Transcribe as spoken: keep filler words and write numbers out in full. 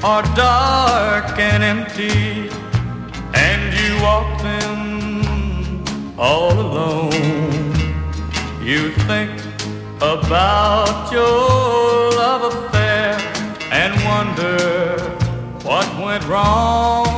are dark and empty, and you walk them all alone. You think about your love affair and wonder what went wrong.